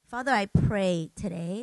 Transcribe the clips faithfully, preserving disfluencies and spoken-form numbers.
Father, I pray today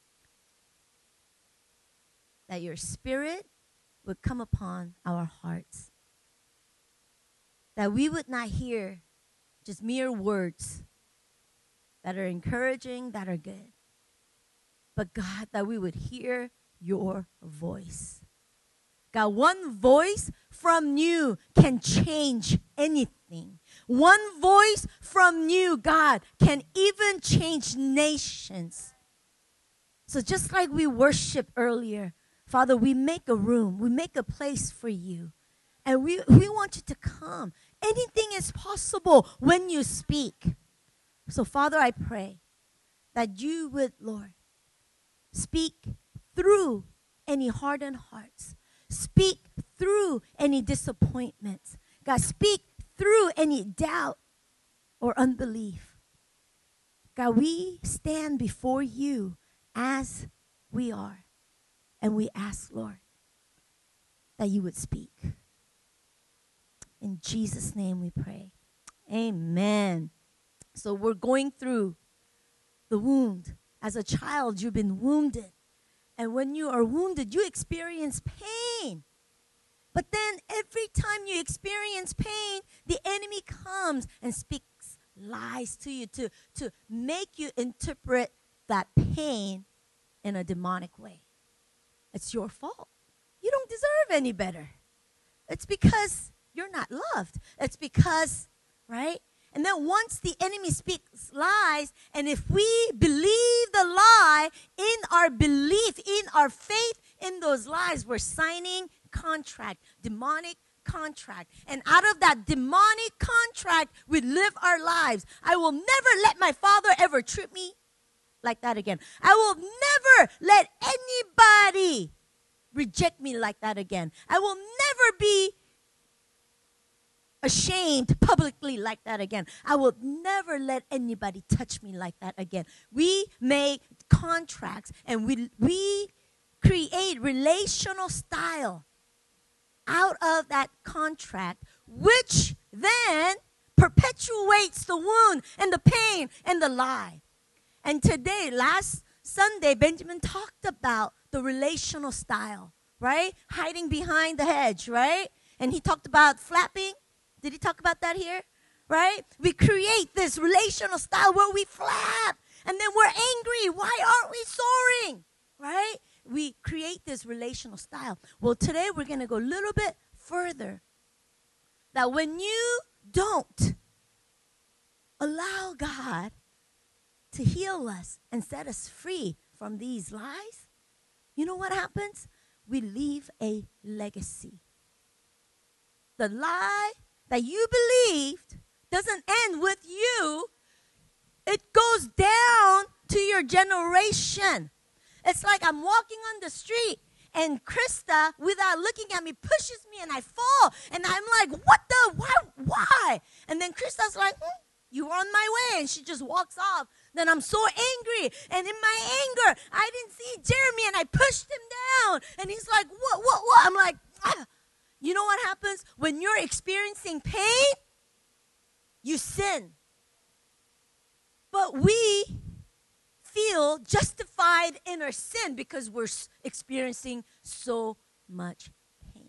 that your Spirit would come upon our hearts, that we would not hear just mere words that are encouraging, that are good, but God, that we would hear your voice. God, one voice from you can change anything. One voice from you, God, can even change nations. So just like we worshiped earlier, Father, we make a room, we make a place for you. And we, we want you to come. Anything is possible when you speak. So, Father, I pray that you would, Lord, speak through any hardened hearts. Speak through any disappointments. God, speak through any doubt or unbelief. God, we stand before you as we are. And we ask, Lord, that you would speak. In Jesus' name we pray. Amen. So we're going through the wound. As a child, you've been wounded. And when you are wounded, you experience pain. But then every time you experience pain, the enemy comes and speaks lies to you to, to make you interpret that pain in a demonic way. It's your fault. You don't deserve any better. It's because you're not loved. It's because, right? And then once the enemy speaks lies, and if we believe the lie, in our belief, in our faith in those lies, we're signing contract, demonic contract. And out of that demonic contract, we live our lives. I will never let my father ever treat me like that again. I will never let anybody reject me like that again. I will never be ashamed publicly like that again. I will never let anybody touch me like that again. We make contracts and we we create relational style out of that contract, which then perpetuates the wound and the pain and the lie. And today, last Sunday, Benjamin talked about the relational style, right? Hiding behind the hedge, right? And he talked about flapping. Did he talk about that here? Right? We create this relational style where we flap and then we're angry. Why aren't we soaring? Right? We create this relational style. Well, today we're going to go a little bit further. That when you don't allow God to heal us and set us free from these lies, you know what happens? We leave a legacy. The lie that you believed doesn't end with you. It goes down to your generation. It's like I'm walking on the street and Krista, without looking at me, pushes me and I fall. And I'm like, what the, why, why? And then Krista's like, hmm, you were on my way. And she just walks off. Then I'm so angry. And in my anger, I didn't see Jeremy and I pushed him down. And he's like, what, what, what? I'm like, ah. You know what happens? When you're experiencing pain, you sin. But we feel justified in our sin because we're experiencing so much pain.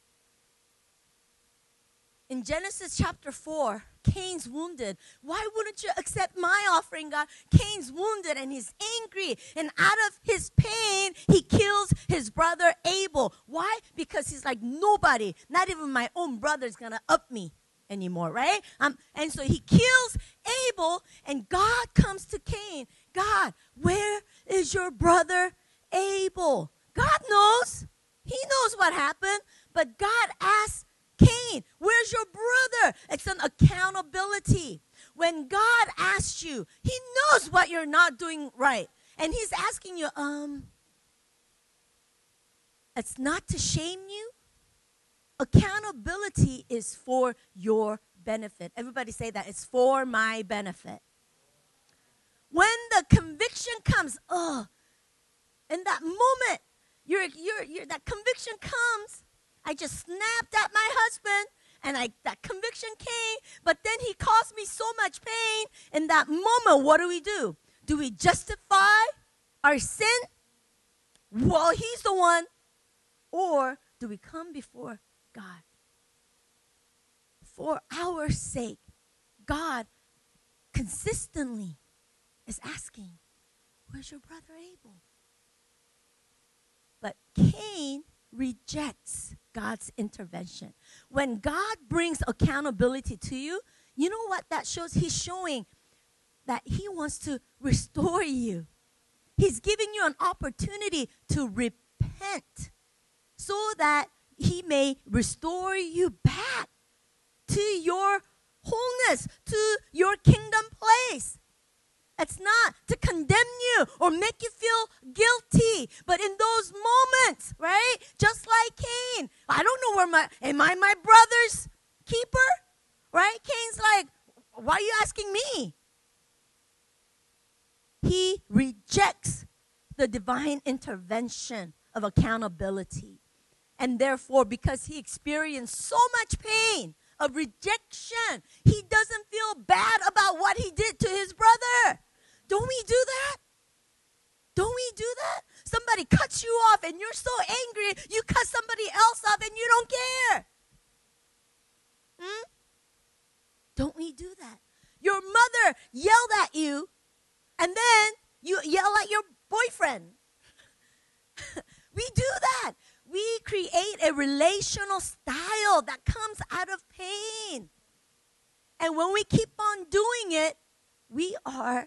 In Genesis chapter four, Cain's wounded. Why wouldn't you accept my offering, God? Cain's wounded and he's angry. And out of his pain, he kills his brother Abel. Why? Because he's like, nobody, not even my own brother is going to up me anymore, right? Um, and so he kills Abel and God comes to Cain. God, where is your brother Abel? God knows. He knows what happened. But God asks Cain, where's your brother? It's an accountability. When God asks you, he knows what you're not doing right. And he's asking you, um, it's not to shame you. Accountability is for your benefit. Everybody say that. It's for my benefit. When the conviction comes, oh, in that moment, you're, you're, you're, that conviction comes. I just snapped at my husband, and I that conviction came, but then he caused me so much pain. In that moment, what do we do? do we justify our sin? Well, he's the one. Or do we come before God? For our sake, God consistently is asking, where's your brother Abel? But Cain rejects God's intervention. When God brings accountability to you, you know what that shows? He's showing that he wants to restore you. He's giving you an opportunity to repent so that he may restore you back to your wholeness, to your kingdom place. It's not to condemn you or make you feel guilty. But in those moments, right? Just like Cain. I don't know where my, am I my brother's keeper? Right? Cain's like, why are you asking me? He rejects the divine intervention of accountability. And therefore, because he experienced so much pain of rejection, he doesn't feel bad about what he did to his brother. Don't we do that? Don't we do that? Somebody cuts you off and you're so angry, you cut somebody else off and you don't care. Hmm? Don't we do that? Your mother yelled at you and then you yell at your boyfriend. We do that. We create a relational style that comes out of pain. And when we keep on doing it, we are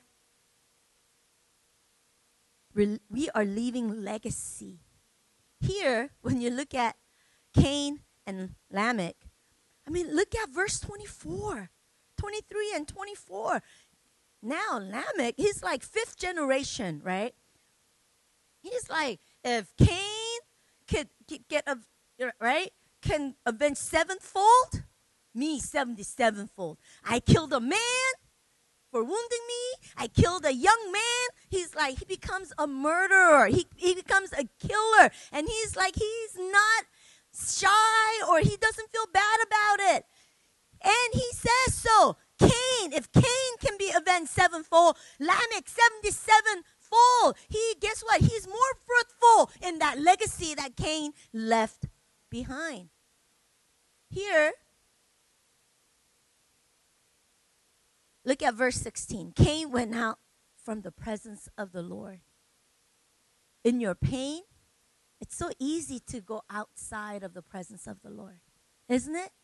we are leaving legacy. Here, when you look at Cain and Lamech, I mean, look at verse twenty-four, twenty-three and twenty-four. Now, Lamech, he's like fifth generation, right? He's like, if Cain could get, a, right, can avenge sevenfold, me seventy-sevenfold. I killed a man for wounding me. I killed a young man. He's like, he becomes a murderer. He, he becomes a killer. And he's like, he's not shy or he doesn't feel bad about it. And he says so. Cain, if Cain can be avenged sevenfold, Lamech seventy-sevenfold. He, guess what? He's more fruitful in that legacy that Cain left behind. Here, look at verse sixteen. Cain went out from the presence of the Lord. In your pain, it's so easy to go outside of the presence of the Lord, isn't it?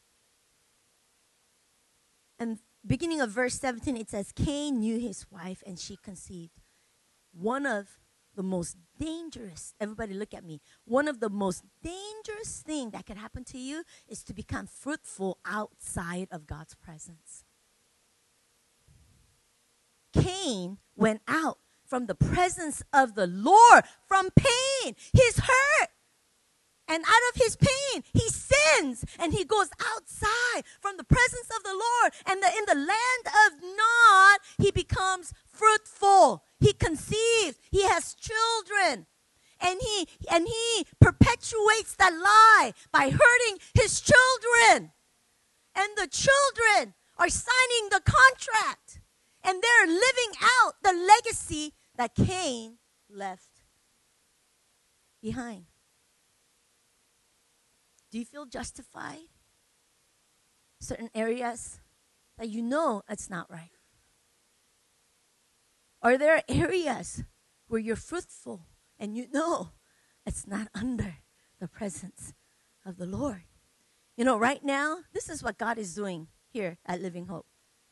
And beginning of verse seventeen, it says, Cain knew his wife and she conceived. One of the most dangerous, everybody look at me, one of the most dangerous thing that can happen to you is to become fruitful outside of God's presence. Cain went out from the presence of the Lord from pain. He's hurt. And out of his pain, he sins and he goes outside from the presence of the Lord. And the, in the land of Nod, he becomes fruitful. He conceives. He has children. And he, and he perpetuates that lie by hurting his children. And the children are signing the contract. And they're living out the legacy that Cain left behind. Do you feel justified? Certain areas that you know it's not right. Are there areas where you're fruitful and you know it's not under the presence of the Lord? You know, right now, this is what God is doing here at Living Hope.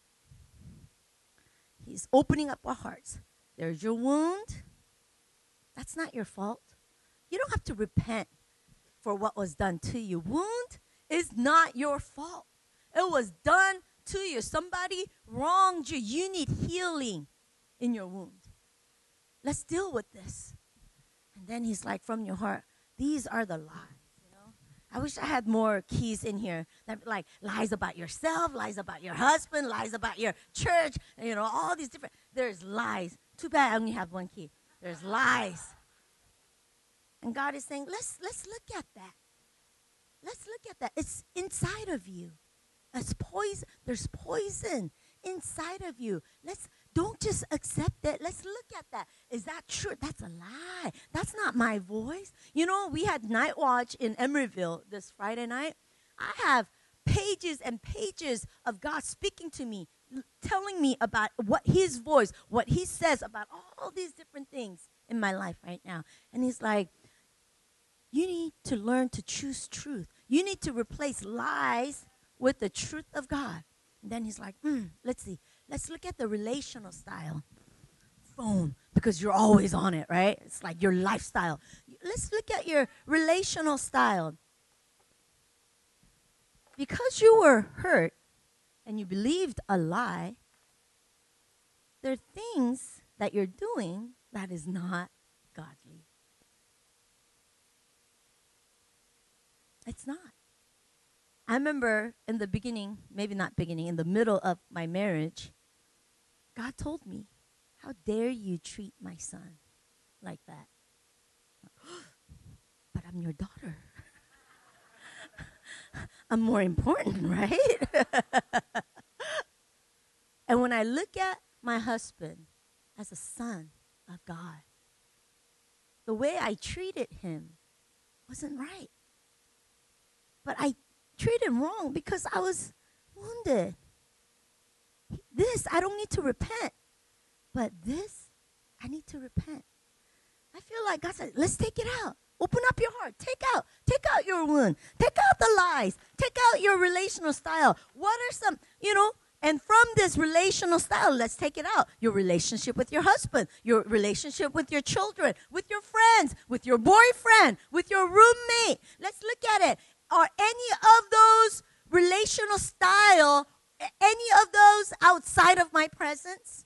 He's opening up our hearts. There's your wound. That's not your fault. You don't have to repent for what was done to you. Wound is not your fault. It was done to you. Somebody wronged you. You need healing in your wound. Let's deal with this. And then he's like, from your heart, these are the lies. You know, I wish I had more keys in here. That like lies about yourself, lies about your husband, lies about your church. You know, all these different. There's lies. Too bad I only have one key. There's lies. And God is saying, let's let's look at that. Let's look at that. It's inside of you. It's poison. There's poison inside of you. Let's don't just accept it. Let's look at that. Is that true? That's a lie. That's not my voice. You know, we had night watch in Emeryville this Friday night. I have pages and pages of God speaking to me, l- telling me about what his voice, what he says about all these different things in my life right now. And he's like, you need to learn to choose truth. You need to replace lies with the truth of God. And then he's like, mm, let's see. Let's look at the relational style. Phone, because you're always on it, right? It's like your lifestyle. Let's look at your relational style. Because you were hurt and you believed a lie, there are things that you're doing that is not godly. It's not. I remember in the beginning, maybe not beginning, in the middle of my marriage, God told me, how dare you treat my son like that? But I'm your daughter. I'm more important, right? And when I look at my husband as a son of God, the way I treated him wasn't right. But I treated him wrong because I was wounded. This, I don't need to repent. But this, I need to repent. I feel like God said, let's take it out. Open up your heart. Take out. Take out your wound. Take out the lies. Take out your relational style. What are some, you know, and from this relational style, let's take it out. Your relationship with your husband, your relationship with your children, with your friends, with your boyfriend, with your roommate. Let's look at it. Are any of those relational style, any of those outside of my presence?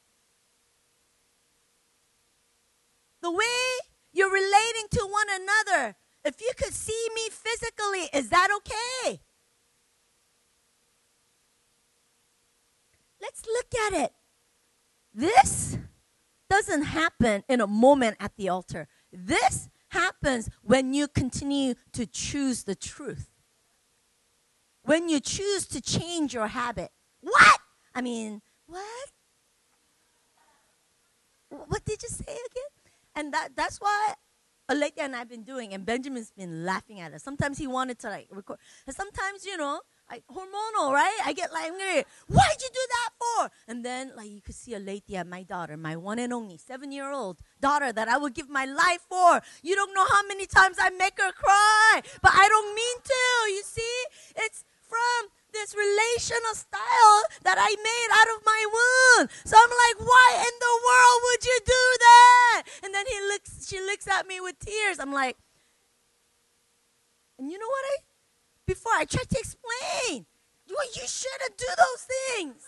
The way you're relating to one another, if you could see me physically, is that okay? Let's look at it. This doesn't happen in a moment at the altar. This happens when you continue to choose the truth. When you choose to change your habit. What? I mean, what? What did you say again? And that that's why Aletia and I have been doing, and Benjamin's been laughing at us. Sometimes he wanted to like record. And sometimes, you know, like hormonal, right? I get like, why'd you do that for? And then like you could see Aletia, my daughter, my one and only seven-year-old daughter that I would give my life for. You don't know how many times I make her cry, but I don't mean to. You see, it's from this relational style that I made out of my womb. So I'm like, why in the world would you do that? And then he looks, she looks at me with tears. I'm like, and you know what I, before I tried to explain, well, you shouldn't do those things.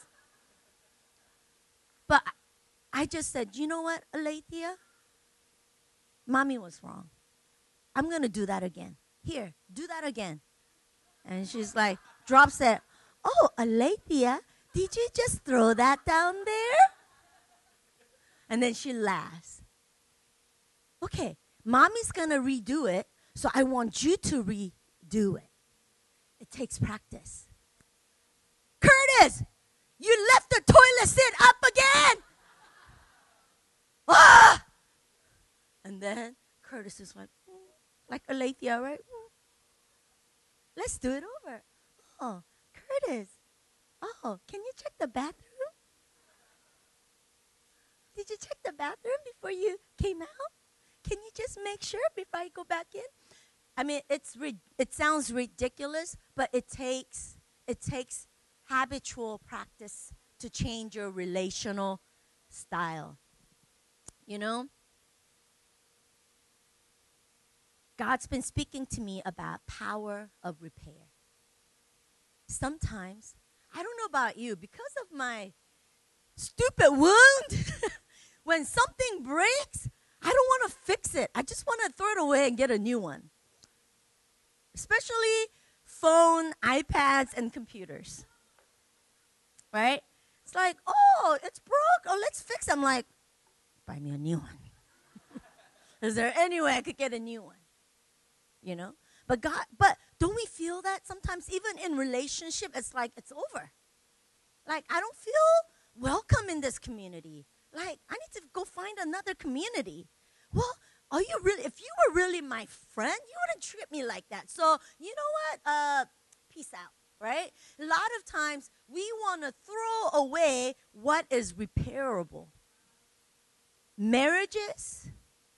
But I just said, you know what, Aletia? Mommy was wrong. I'm going to do that again. Here, do that again. And she's like, drops it. Oh, Aletia, did you just throw that down there? And then she laughs. Okay, mommy's going to redo it, so I want you to redo it. It takes practice. Curtis, you left the toilet seat up again. Ah! And then Curtis is like, mm, like Aletia, right? Mm. Let's do it over. Oh, Curtis. Oh, can you check the bathroom? Did you check the bathroom before you came out? Can you just make sure before I go back in? I mean, it's ri- it sounds ridiculous, but it takes it takes habitual practice to change your relational style. You know? God's been speaking to me about power of repair. Sometimes, I don't know about you, because of my stupid wound, when something breaks, I don't want to fix it. I just want to throw it away and get a new one. Especially phone, iPads, and computers. Right? It's like, oh, it's broke. Oh, let's fix it. I'm like, buy me a new one. Is there any way I could get a new one? You know? But God, but don't we feel that sometimes even in relationship, it's like it's over. Like I don't feel welcome in this community. Like, I need to go find another community. Well, are you really, if you were really my friend, you wouldn't treat me like that. So, you know what? Uh, peace out, right? A lot of times we want to throw away what is repairable. Marriages,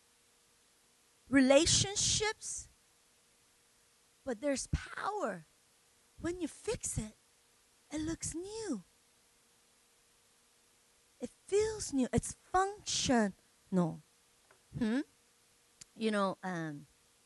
relationships, but there's power. When you fix it, it looks new. It feels new. It's functional. Hmm? You know, um,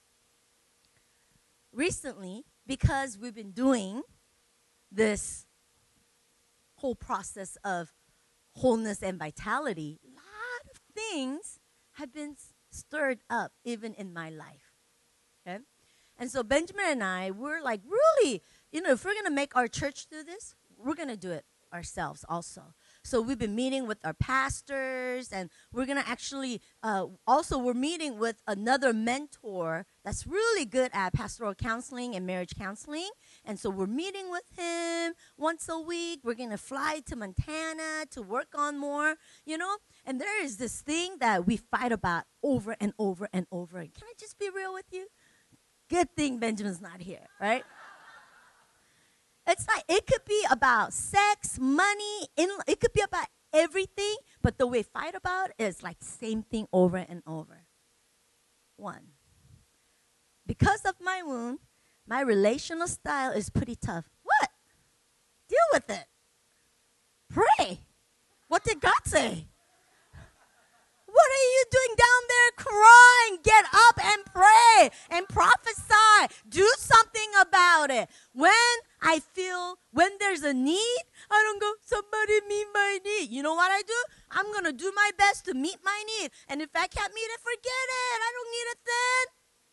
recently, because we've been doing this whole process of wholeness and vitality, a lot of things have been stirred up even in my life. Okay? And so Benjamin and I, we're like, really, you know, if we're going to make our church do this, we're going to do it ourselves also. So we've been meeting with our pastors, and we're going to actually, uh, also we're meeting with another mentor that's really good at pastoral counseling and marriage counseling. And so we're meeting with him once a week. We're going to fly to Montana to work on more, you know. And there is this thing that we fight about over and over and over. Can I just be real with you? Good thing Benjamin's not here, right? It's like, it could be about sex, money, in, it could be about everything, but the way we fight about it is like same thing over and over. One, because of my wound, my relational style is pretty tough. What? Deal with it. Pray. What did God say? What are you doing down there crying? Get up and pray and prophesy. Do something about it. When I feel, when there's a need, I don't go, somebody meet my need. You know what I do? I'm going to do my best to meet my need. And if I can't meet it, forget it. I don't need it then.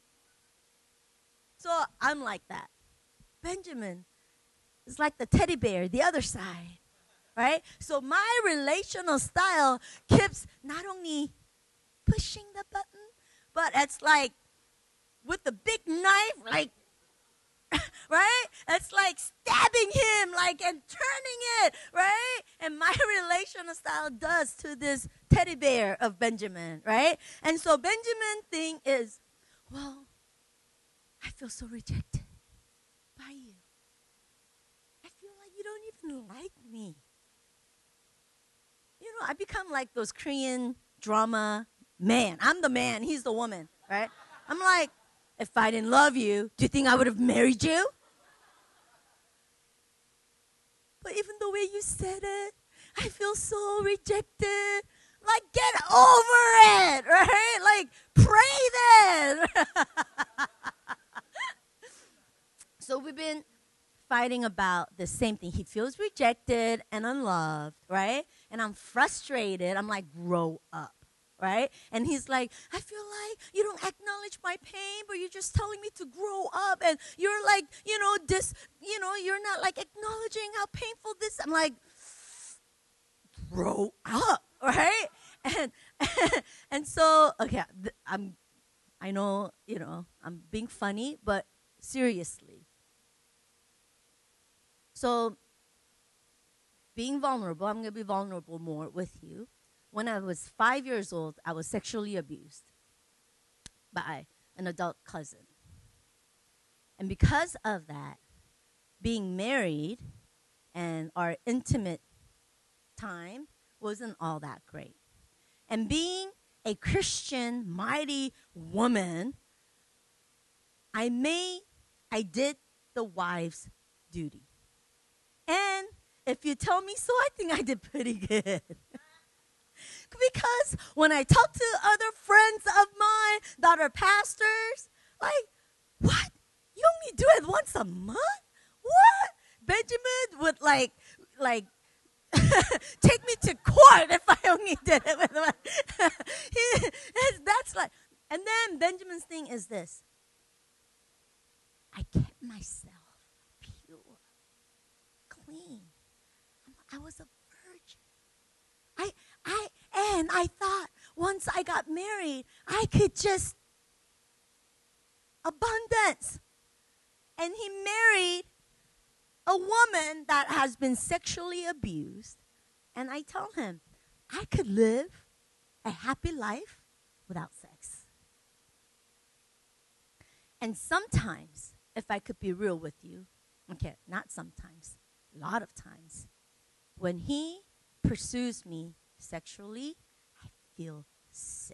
So I'm like that. Benjamin is like the teddy bear, the other side. Right? So my relational style keeps not only pushing the button, but it's like with the big knife, like, right? It's like stabbing him, like, and turning it, right? And my relational style does to this teddy bear of Benjamin, right? And so Benjamin's thing is, well, I feel so rejected by you. I feel like you don't even like me. You know, I become like those Korean drama man. I'm the man, he's the woman, right? I'm like, if I didn't love you, do you think I would have married you? But even the way you said it, I feel so rejected. Like, get over it, right? Like, pray then. So we've been fighting about the same thing. He feels rejected and unloved, right? And I'm frustrated. I'm like, grow up, right? And he's like, I feel like you don't acknowledge my pain, but you're just telling me to grow up. And you're like, you know, this, you know, you're not like acknowledging how painful this. I'm like, grow up, right? And and so, okay, th- I'm, I know, you know, I'm being funny, but seriously. So, being vulnerable, I'm going to be vulnerable more with you. When I was five years old, I was sexually abused by an adult cousin. And because of that, being married and our intimate time wasn't all that great. And being a Christian, mighty woman, I made, I did the wife's duty. And if you tell me so, I think I did pretty good. Because when I talk to other friends of mine that are pastors, like, what? You only do it once a month? What? Benjamin would like, like, take me to court if I only did it with one. he, that's like, and then Benjamin's thing is this. I kept myself pure, clean. I was a virgin. I, I, and I thought once I got married, I could just abundance. And he married a woman that has been sexually abused, And I tell him, I could live a happy life without sex. And sometimes, if I could be real with you, okay, not sometimes, a lot of times, when he pursues me sexually, I feel sick.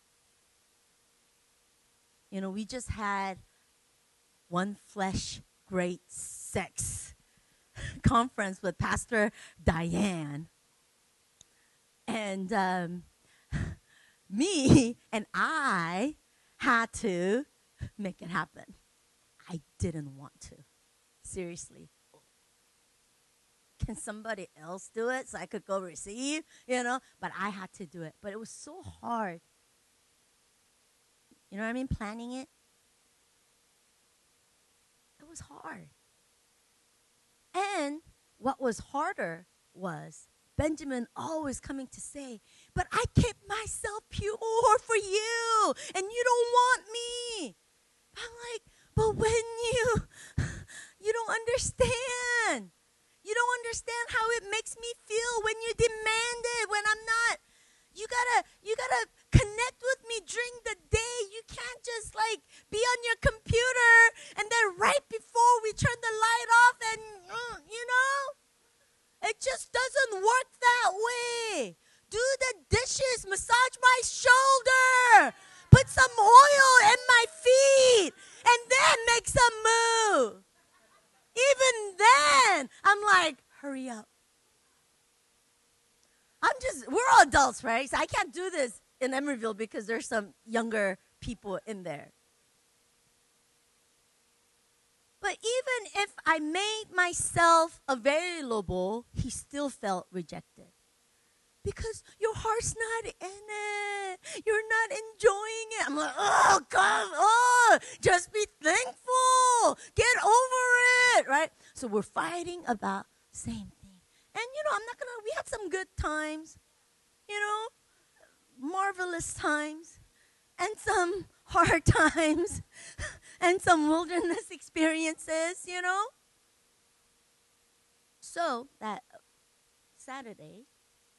You know, we just had one flesh great sex conference with Pastor Diane. And um, me and I had to make it happen. I didn't want to. Seriously. Can somebody else do it so I could go receive? You know, but I had to do it. But it was so hard. You know what I mean? Planning it. It was hard. And what was harder was Benjamin always coming to say, but I kept myself pure for you, and you don't want me. I'm like, but when you, you don't understand. You don't understand how it makes me feel when you demand it, when I'm not. You gotta, you gotta connect with me during the day. You can't just like be on your computer and then right before we turn the light off and, uh, you know, it just doesn't work that way. Do the dishes, massage my shoulder, put some oil in my feet, and then make some move. Even then, I'm like, hurry up. I'm just, we're all adults, right? So I can't do this in Emeryville because there's some younger people in there. But even if I made myself available, he still felt rejected. Because your heart's not in it. You're not enjoying it. I'm like, oh, come on. Just be thankful. Get over it, right? So we're fighting about the same thing. And, you know, I'm not going to, we had some good times, you know, marvelous times, and some hard times, and some wilderness experiences, you know. So that Saturday,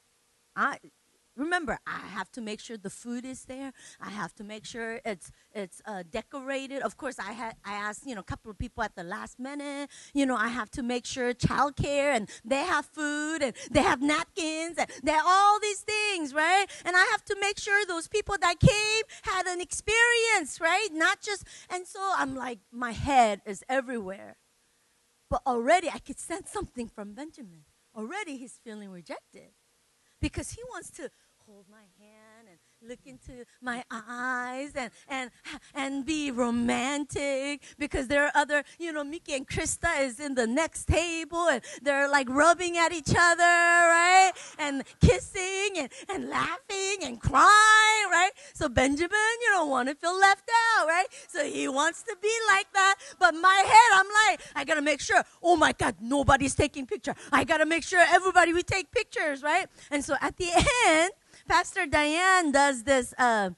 I remember I have to make sure the food is there. I have to make sure it's it's uh, decorated. Of course, I had I asked you know a couple of people at the last minute. You know, I have to make sure childcare and they have food and they have napkins and they have all these things, right? And I have to make sure those people that came had an experience, right? Not just and so I'm like my head is everywhere. But already I could sense something from Benjamin. Already he's feeling rejected. Because he wants to hold my hand and look into my eyes and and and be romantic because there are other, you know, Mickey and Krista is in the next table and they're like rubbing at each other, right? And kissing and, and laughing and crying, right? So Benjamin, you don't want to feel left out, right? So he wants to be like that. But my head, I'm like, I got to make sure, oh my God, nobody's taking picture. I got to make sure everybody, we take pictures, right? And so at the end, Pastor Diane does this, uh,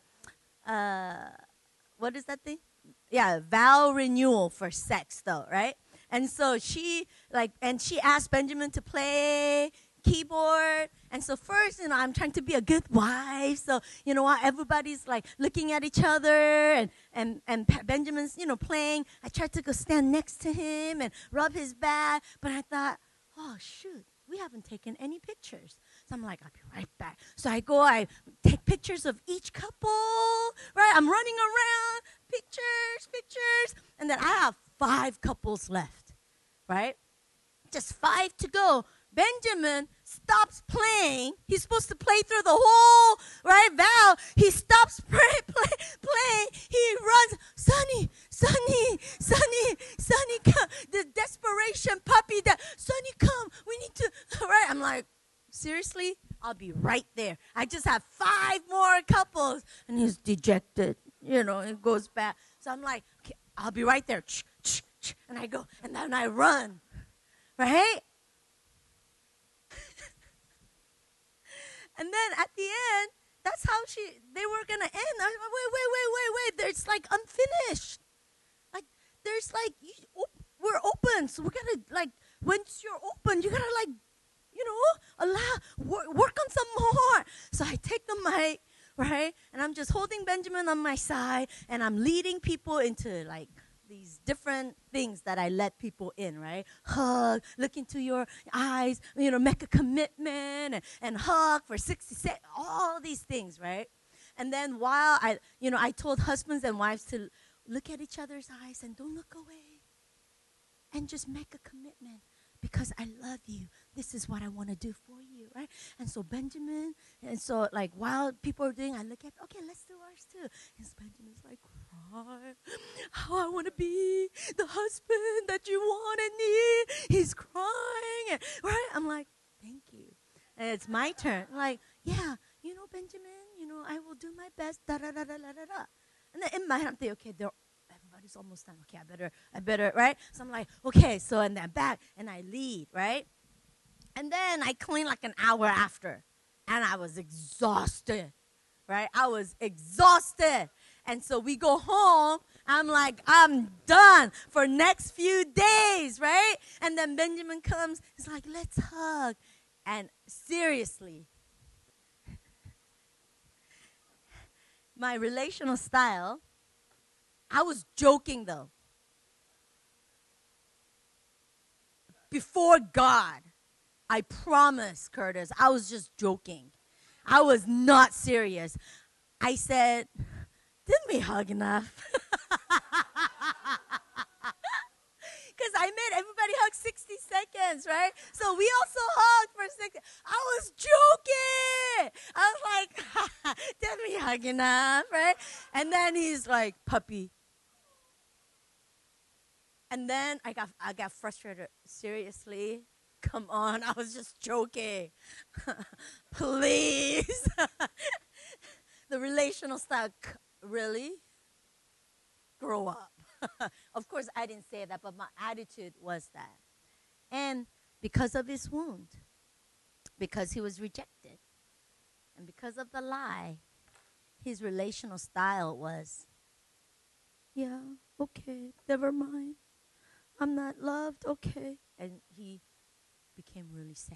uh, what is that thing? Yeah, vow renewal for sex, though, right? And so she, like, and she asked Benjamin to play keyboard. And so first, you know, I'm trying to be a good wife. So, you know, while everybody's, like, looking at each other and, and, and Benjamin's, you know, playing, I tried to go stand next to him and rub his back. But I thought, oh, shoot, we haven't taken any pictures. So I'm like, I'll be right back. So I go, I take pictures of each couple, right? I'm running around, pictures, pictures. And then I have five couples left, right? Just five to go. Benjamin stops playing. He's supposed to play through the whole, right, vow. He stops play, play, playing. He runs, Sonny, Sonny, Sonny, Sonny, come. The desperation puppy that, Sonny, come. We need to, right? I'm like, seriously? I'll be right there. I just have five more couples. And he's dejected. You know, it goes back. So I'm like, okay, I'll be right there. And I go, and then I run. Right? And then at the end, that's how she, they were going to end. I was like, wait, wait, wait, wait, wait. It's like unfinished. Like, there's like, you, op- we're open. So we got to, like, once you're open, you got to, like, you know, allow, work, work on some more. So I take the mic, right? And I'm just holding Benjamin on my side, and I'm leading people into like these different things that I let people in, right? Hug, look into your eyes, you know, make a commitment, and, and hug for sixty seconds, all these things, right? And then while I, you know, I told husbands and wives to look at each other's eyes and don't look away and just make a commitment. Because I love you. This is what I want to do for you, right? And so Benjamin, and so like while people are doing, I look at, okay, let's do ours too. And so Benjamin's like, cry. How I want to be the husband that you want and need. He's crying, and, right? I'm like, thank you. And it's my turn. I'm like, yeah, you know, Benjamin, you know, I will do my best, da da da da da da da. And then in my head, I'm thinking, okay, they're everybody's almost done. Okay, I better, I better, right? So I'm like, okay, so in that back, and I lead, right? And then I clean like an hour after, and I was exhausted, right? I was exhausted. And so we go home. I'm like, I'm done for next few days, right? And then Benjamin comes. He's like, let's hug. And seriously, my relational style, I was joking, though. Before God, I promise, Curtis, I was just joking. I was not serious. I said, didn't we hug enough? Because I made everybody hug sixty seconds, right? So we also hugged for sixty. I was joking. I was like, didn't we hug enough, right? And then he's like, puppy. And then I got I got frustrated. Seriously? Come on, I was just joking. Please. The relational style, really? Grow up. Of course, I didn't say that, but my attitude was that. And because of his wound, because he was rejected, and because of the lie, his relational style was, yeah, okay, never mind. I'm not loved, okay. And he became really sad.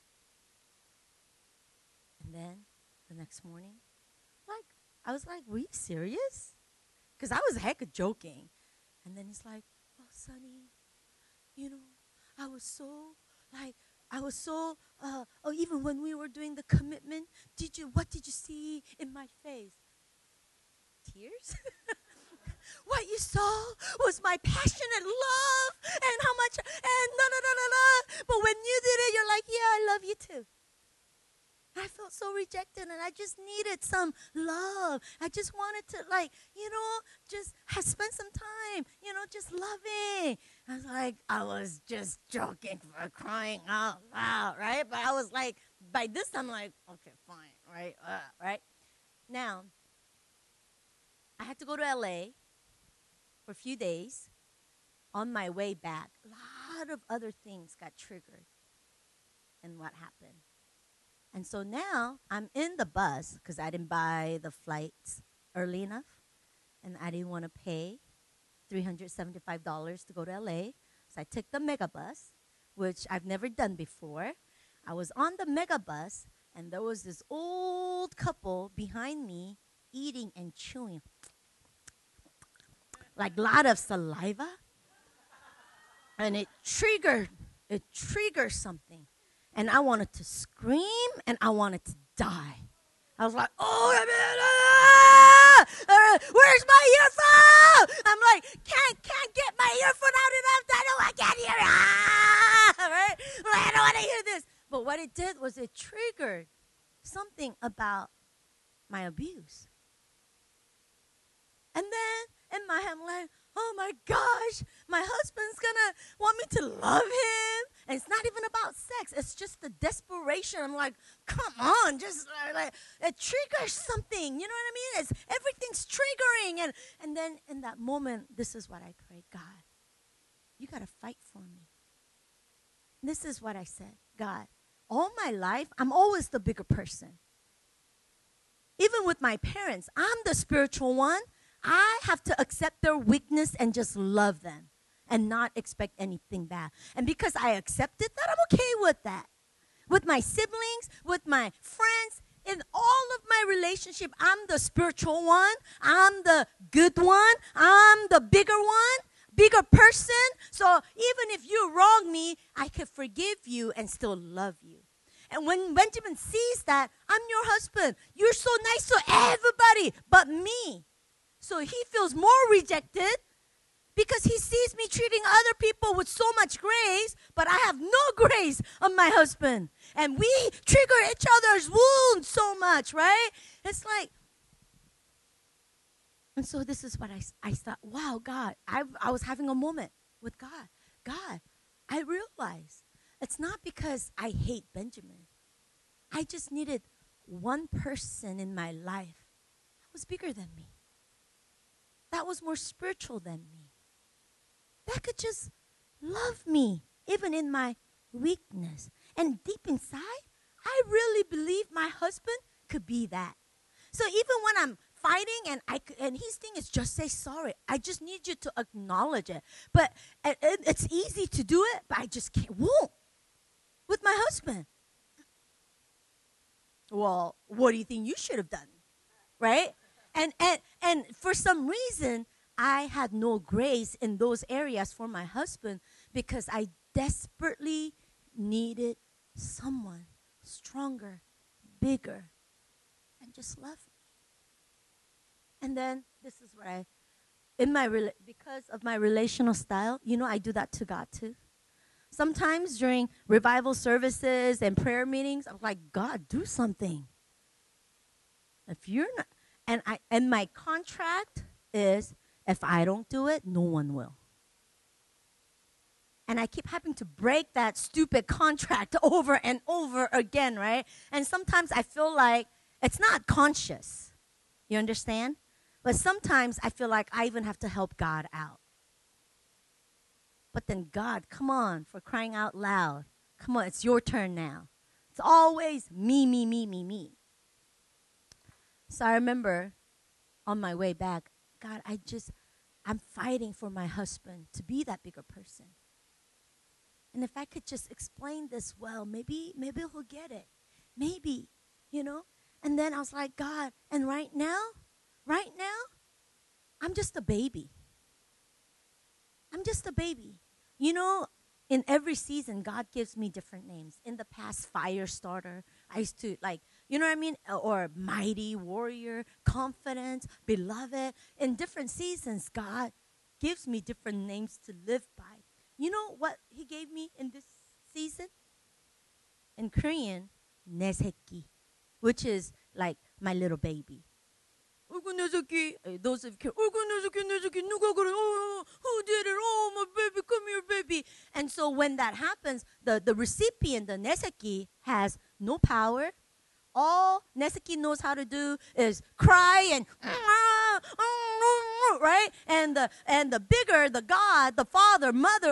And then the next morning, like, I was like, were you serious? Because I was hecka joking. And then he's like, oh, Sonny, you know, I was so, like, I was so, uh, oh, even when we were doing the commitment, did you, what did you see in my face? Tears? What you saw was my passionate love and how much, and no, no, no, no, no. But when you did it, you're like, yeah, I love you too. I felt so rejected, and I just needed some love. I just wanted to, like, you know, just have spent some time, you know, just loving. I was like, I was just joking for crying out loud, right? But I was like, by this time, I'm like, okay, fine, right, uh, right? Now, I had to go to L A for a few days. On my way back, a lot of other things got triggered. And what happened? And so now I'm in the bus because I didn't buy the flights early enough, and I didn't want to pay three hundred seventy-five dollars to go to L A. So I took the mega bus, which I've never done before. I was on the mega bus, and there was this old couple behind me eating and chewing, like a lot of saliva. And it triggered, it triggered something. And I wanted to scream, and I wanted to die. I was like, oh, ah, uh, where's my earphone? I'm like, can't, can't get my earphone out enough. I know I can't hear it. Ah, right? Like, I don't want to hear this. But what it did was it triggered something about my abuse. And then in my head, I'm like, oh my gosh, my husband's gonna want me to love him. And it's not even about sex. It's just the desperation. I'm like, come on, just uh, like, it triggers something. You know what I mean? It's, everything's triggering. And, and then in that moment, this is what I prayed. God, you got to fight for me. This is what I said. God, all my life, I'm always the bigger person. Even with my parents, I'm the spiritual one. I have to accept their weakness and just love them and not expect anything bad. And because I accepted that, I'm okay with that. with my siblings, with my friends, in all of my relationship, I'm the spiritual one. I'm the good one. I'm the bigger one, bigger person. So even if you wrong me, I can forgive you and still love you. And when Benjamin sees that, I'm your husband. You're so nice to everybody but me. So he feels more rejected because he sees me treating other people with so much grace, but I have no grace on my husband. And we trigger each other's wounds so much, right? It's like, and so this is what I, I thought, wow, God, I, I was having a moment with God. God, I realized it's not because I hate Benjamin. I just needed one person in my life that was bigger than me, that was more spiritual than me, that could just love me, even in my weakness. And deep inside, I really believe my husband could be that. So even when I'm fighting and I and his thing is just say sorry, I just need you to acknowledge it. But it, it, it's easy to do it, but I just can't, won't. With my husband. Well, what do you think you should have done? Right? And and and for some reason, I had no grace in those areas for my husband because I desperately needed someone stronger, bigger, and just love me. And then this is what I, in my rela- because of my relational style, you know, I do that to God too. Sometimes during revival services and prayer meetings, I'm like, God, do something. If you're not, and I and my contract is, if I don't do it, no one will. And I keep having to break that stupid contract over and over again, right? And sometimes I feel like it's not conscious. You understand? But sometimes I feel like I even have to help God out. But then God, come on, for crying out loud. Come on, it's your turn now. It's always me, me, me, me, me. So I remember on my way back, God, I just, I'm fighting for my husband to be that bigger person. And if I could just explain this well, maybe, maybe he'll get it. Maybe, you know? And then I was like, God, and right now, right now, I'm just a baby. I'm just a baby. You know, in every season, God gives me different names. In the past, fire starter, I used to like, you know what I mean? Or mighty warrior, confident, beloved. In different seasons, God gives me different names to live by. You know what he gave me in this season? In Korean, neseki, which is like my little baby. Those of you, who did it? Oh, my baby, come here, baby. And so when that happens, the, the recipient, the neseki, has no power. All neseki knows how to do is cry and right? And the and the bigger, the God, the father, mother,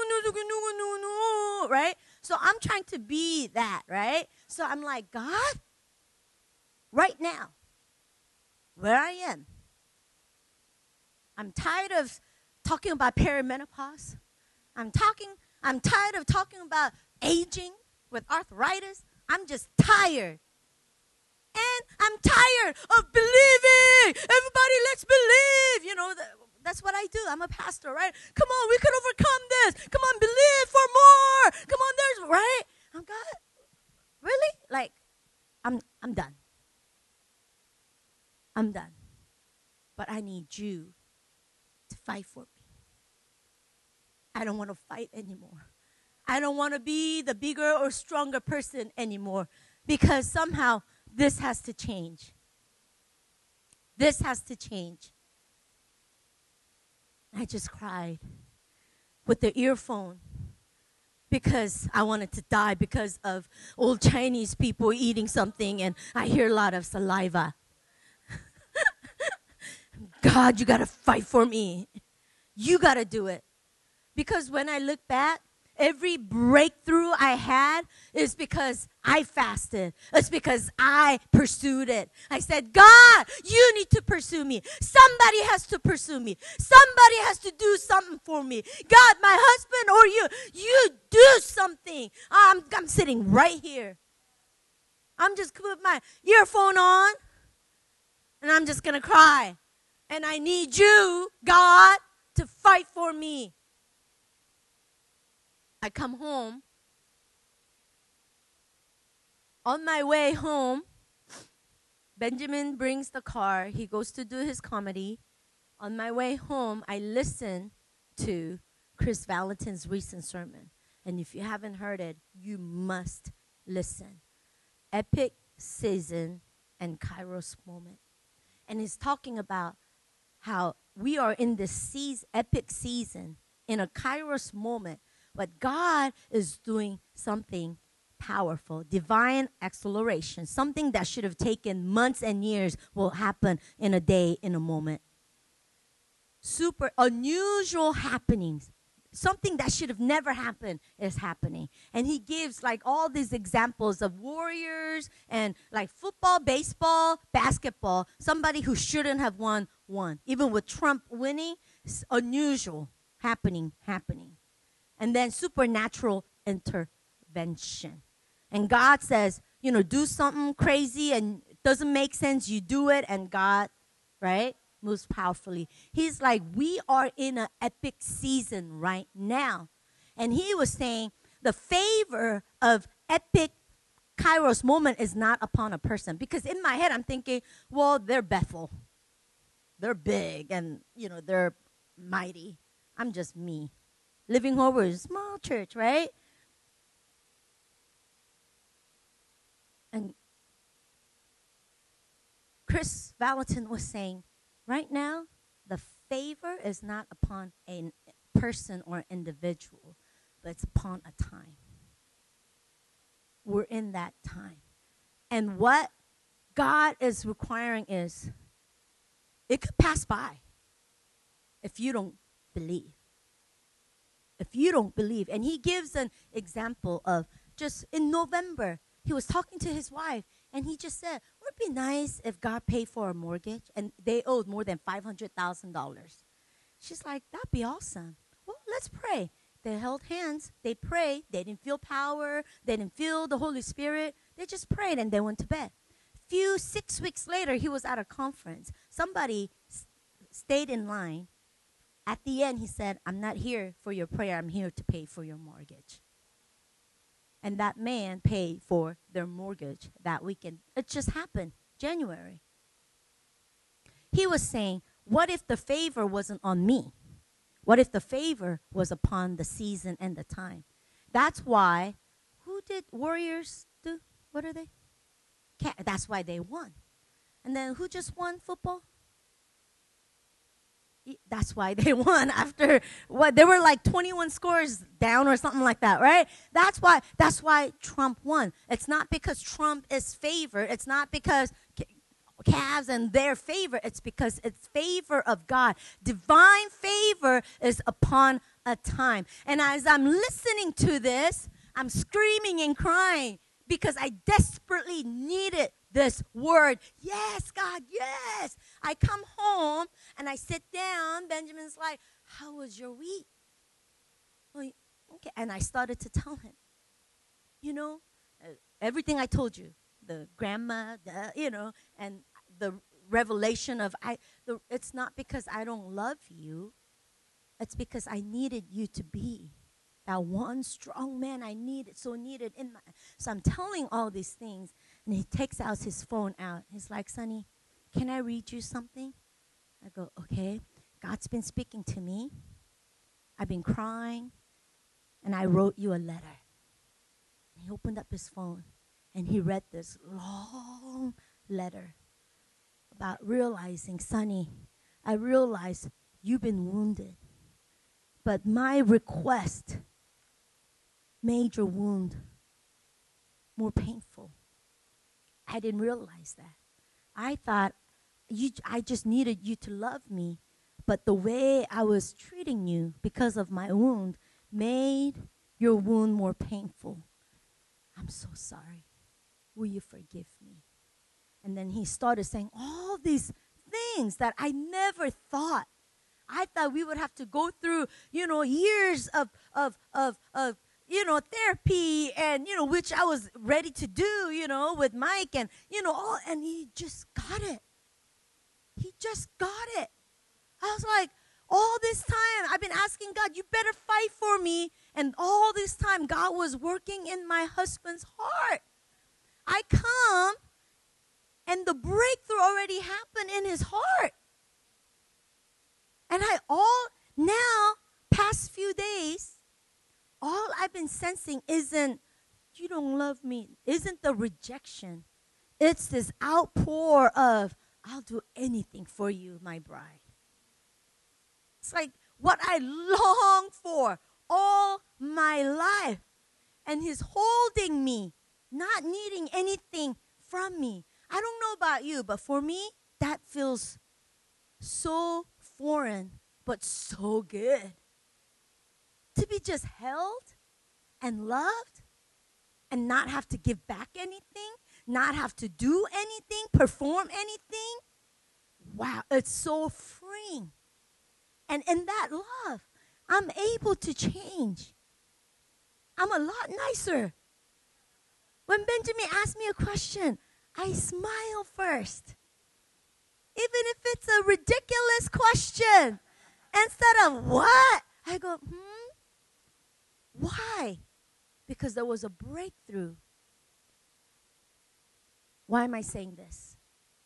right? So I'm trying to be that, right? So I'm like, God, right now, where I am, I'm tired of talking about perimenopause. I'm talking, I'm tired of talking about aging with arthritis. I'm just tired. And I'm tired of believing. Everybody, let's believe. You know, that, that's what I do. I'm a pastor, right? Come on, we can overcome this. Come on, believe for more. Come on, there's, right? I'm God. Really? Like, I'm I'm done. I'm done. But I need you to fight for me. I don't want to fight anymore. I don't want to be the bigger or stronger person anymore because somehow this has to change. This has to change. I just cried with the earphone because I wanted to die because of old Chinese people eating something and I hear a lot of saliva. God, you got to fight for me. You got to do it. Because when I look back, Every breakthrough I had is because I fasted. It's because I pursued it. I said, God, you need to pursue me. Somebody has to pursue me. Somebody has to do something for me. God, my husband or you, you do something. I'm, I'm sitting right here. I'm just put my earphone on, and I'm just going to cry. And I need you, God, to fight for me. I come home. On my way home, Benjamin brings the car. He goes to do his comedy. On my way home, I listen to Chris Valentin's recent sermon. And if you haven't heard it, you must listen. Epic Season and Kairos Moment. And he's talking about how we are in this season, epic season, in a Kairos moment. But God is doing something powerful, divine acceleration. Something that should have taken months and years will happen in a day, in a moment. Super unusual happenings. Something that should have never happened is happening. And he gives like all these examples of warriors and like football, baseball, basketball. Somebody who shouldn't have won, won. Even with Trump winning, it's unusual happening, happening. And then supernatural intervention. And God says, you know, do something crazy and it doesn't make sense. You do it and God, right, moves powerfully. He's like, we are in an epic season right now. And he was saying the favor of epic Kairos moment is not upon a person. Because in my head, I'm thinking, well, they're Bethel. They're big and, you know, they're mighty. I'm just me. Living Hope is a small church, right? And Chris Valentin was saying, right now, the favor is not upon a person or individual, but it's upon a time. We're in that time. And what God is requiring is, it could pass by if you don't believe. If you don't believe. And he gives an example of just in November, he was talking to his wife, and he just said, would it be nice if God paid for a mortgage? And they owed more than five hundred thousand dollars. She's like, that'd be awesome. Well, let's pray. They held hands. They prayed. They didn't feel power. They didn't feel the Holy Spirit. They just prayed, and they went to bed. Few, six weeks later, he was at a conference. Somebody s- stayed in line. At the end, he said, I'm not here for your prayer. I'm here to pay for your mortgage. And that man paid for their mortgage that weekend. It just happened, January. He was saying, what if the favor wasn't on me? What if the favor was upon the season and the time? That's why, who did Warriors do? What are they? Cat, that's why they won. And then who just won football? That's why they won after what, they were like twenty-one scores down or something like that, right? That's why that's why Trump won. It's not because Trump is favored. It's not because Cavs and their favor. It's because it's favor of God. Divine favor is upon a time. And as I'm listening to this, I'm screaming and crying because I desperately needed this word. Yes, God, yes. I come home and I sit down. Benjamin's like, how was your week? Well, okay. And I started to tell him, you know, uh, everything I told you, the grandma, the, you know, and the revelation of, I. The, it's not because I don't love you. It's because I needed you to be that one strong man I needed, so needed in my. So I'm telling all these things, and he takes out his phone out. He's like, Sonny, can I read you something? I go, okay. God's been speaking to me. I've been crying, and I wrote you a letter. And he opened up his phone, and he read this long letter about realizing, Sonny, I realize you've been wounded, but my request made your wound more painful. I didn't realize that. I thought you, I just needed you to love me, but the way I was treating you because of my wound made your wound more painful. I'm so sorry. Will you forgive me? And then he started saying all these things that I never thought. I thought we would have to go through, you know, years of, of, of, of, you know, therapy and, you know, which I was ready to do, you know, with Mike and, you know, all, and he just got it. He just got it. I was like, all this time, I've been asking God, you better fight for me. And all this time, God was working in my husband's heart. I come, and the breakthrough already happened in his heart. And I all, now, past few days, all I've been sensing isn't, you don't love me, isn't the rejection. It's this outpour of, I'll do anything for you, my bride. It's like what I long for all my life. And he's holding me, not needing anything from me. I don't know about you, but for me, that feels so foreign, but so good. To be just held and loved and not have to give back anything, not have to do anything, perform anything. Wow, it's so freeing. And in that love, I'm able to change. I'm a lot nicer. When Benjamin asks me a question, I smile first. Even if it's a ridiculous question. Instead of what? I go, hmm? Why? Because there was a breakthrough. Why am I saying this?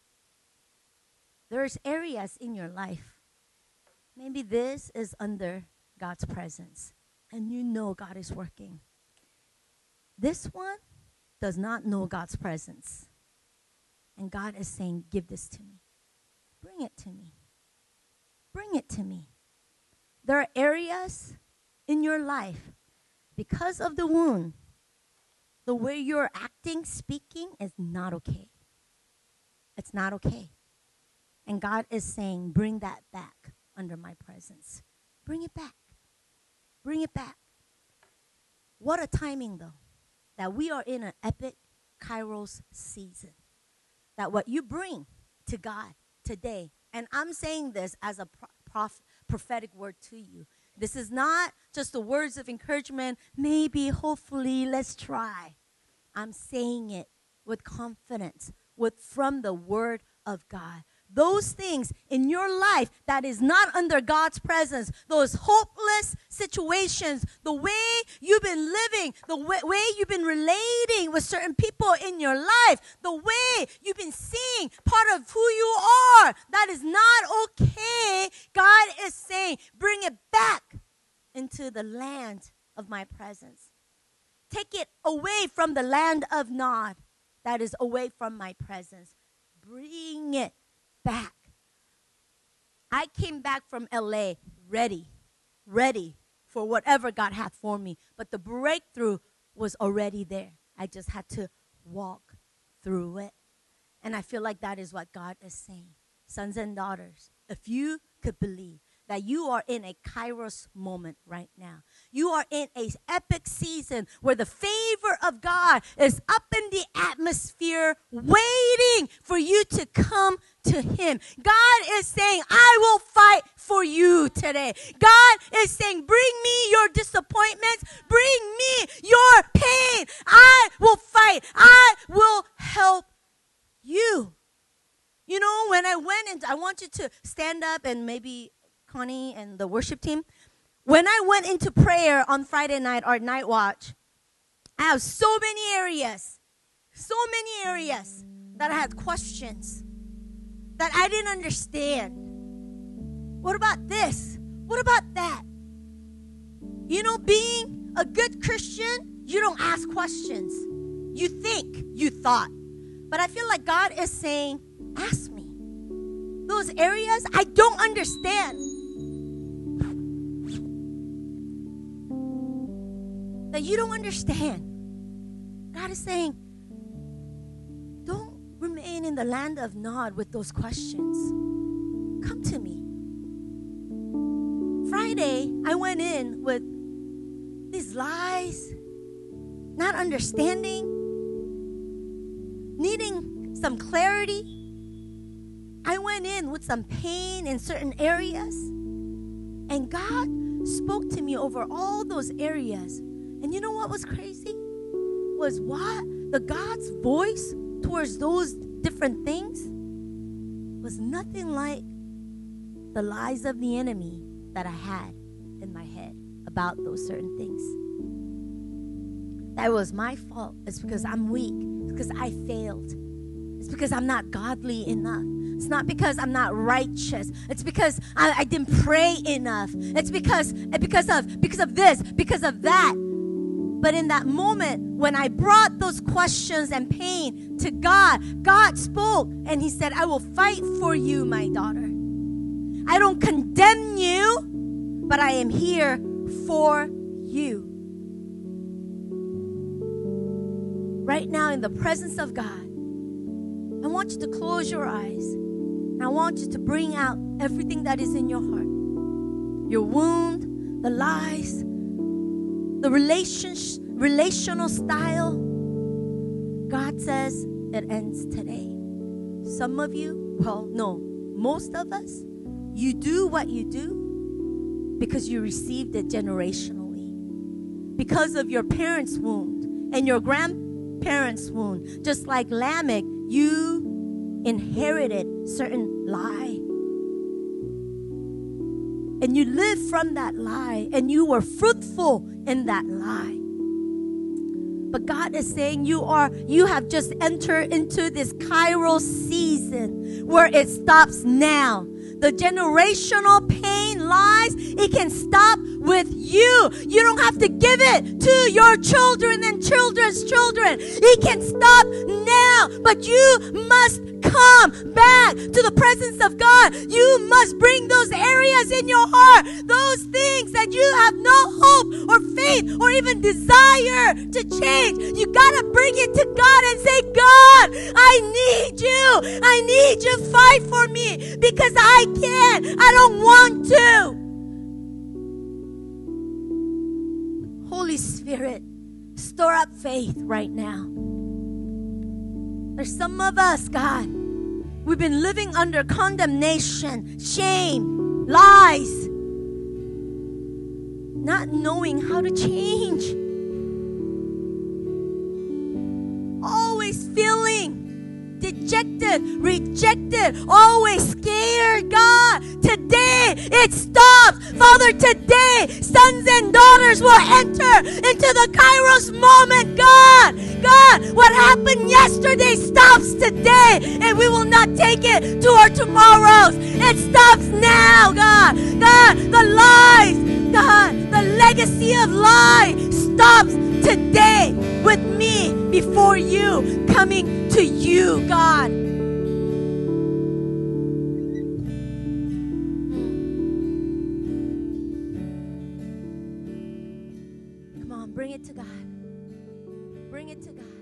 There's areas in your life. Maybe this is under God's presence, and you know God is working. This one does not know God's presence. And God is saying, give this to me. Bring it to me. Bring it to me. There are areas in your life, because of the wound, the way you're acting, speaking is not okay. It's not okay. And God is saying, bring that back under my presence. Bring it back. Bring it back. What a timing, though, that we are in an epic Kairos season. That what you bring to God today, and I'm saying this as a prof- prophetic word to you. This is not just the words of encouragement, maybe, hopefully, let's try. I'm saying it with confidence, with from the word of God. Those things in your life that is not under God's presence, those hopeless situations, the way you've been living, the way, way you've been relating with certain people in your life, the way you've been seeing part of who you are, that is not okay. God is saying, bring it back into the land of my presence. Take it away from the land of Nod that is away from my presence. Bring it back. I came back from L A ready, ready for whatever God had for me. But the breakthrough was already there. I just had to walk through it. And I feel like that is what God is saying. Sons and daughters, if you could believe that you are in a Kairos moment right now. You are in an epic season where the favor of God is up in the atmosphere waiting for you to come to Him. God is saying, I will fight for you today. God is saying, bring me your disappointments. Bring me your pain. I will fight. I will help you. You know, when I went into, I want you to stand up and maybe Connie and the worship team. When I went into prayer on Friday night or night watch, I have so many areas, so many areas that I had questions that I didn't understand. What about this? What about that? You know, being a good Christian, you don't ask questions. You think, you thought. But I feel like God is saying, ask me. Those areas I don't understand. That you don't understand. God is saying, don't remain in the land of Nod with those questions. Come to me. Friday, I went in with these lies, not understanding, needing some clarity. I went in with some pain in certain areas, and God spoke to me over all those areas. And you know what was crazy? Was what? The God's voice towards those different things was nothing like the lies of the enemy that I had in my head about those certain things. That was my fault. It's because I'm weak. It's because I failed. It's because I'm not godly enough. It's not because I'm not righteous. It's because I, I didn't pray enough. It's because because of because of this, because of that. But in that moment, when I brought those questions and pain to God, God spoke and He said, I will fight for you, my daughter. I don't condemn you, but I am here for you. Right now, in the presence of God, I want you to close your eyes. And I want you to bring out everything that is in your heart. Your wound, the lies, the relationship, relational style. God says it ends today. Some of you, well, no, most of us, you do what you do because you received it generationally. Because of your parents' wound and your grandparents' wound. Just like Lamech, you inherited certain lie. And you lived from that lie, and you were fruitful in that lie. But God is saying you are, you have just entered into this Kairos season where it stops now. The generational pain, lies, it can stop with you. You don't have to give it to your children and children's children. It can stop now, but you must come back to the presence of God. You must bring those areas in your heart, those things that you have no hope or faith or even desire to change. You gotta bring it to God and say, God, I need you. I need you to fight for me because I can't. I don't want to. Holy Spirit, store up faith right now. There's some of us, God, we've been living under condemnation, shame, lies, not knowing how to change. Always feeling dejected, rejected, always scared. God, today it stops. Father, today sons and daughters will enter into the Kairos moment. God, God, what happened yesterday stops today, and we will not take it to our tomorrows. It stops now, God. God, the lies, God, the legacy of lies stops today with me before you, coming to you, God. Come on, bring it to God. Bring it to God.